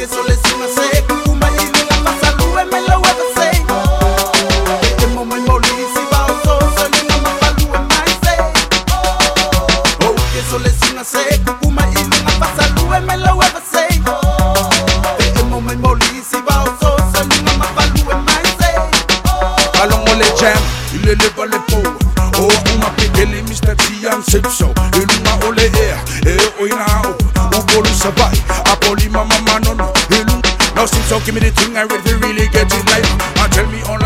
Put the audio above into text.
que eso le sima se kuma y me la pasa lue me lo weba say e mo me molisi ba so so ni no ma lue mai say oh que eso le sima se kuma y me la pasa lue me lo weba say e mo me molisi ba so so ni no ma lue mai say allons on les jam il élève les pauvres oh on m'appelle les Mr. Tian Simpson il m'a olé et oh ina Ugolu sabai, Apoli mama manono, Now Simpson give me the thing I really get it like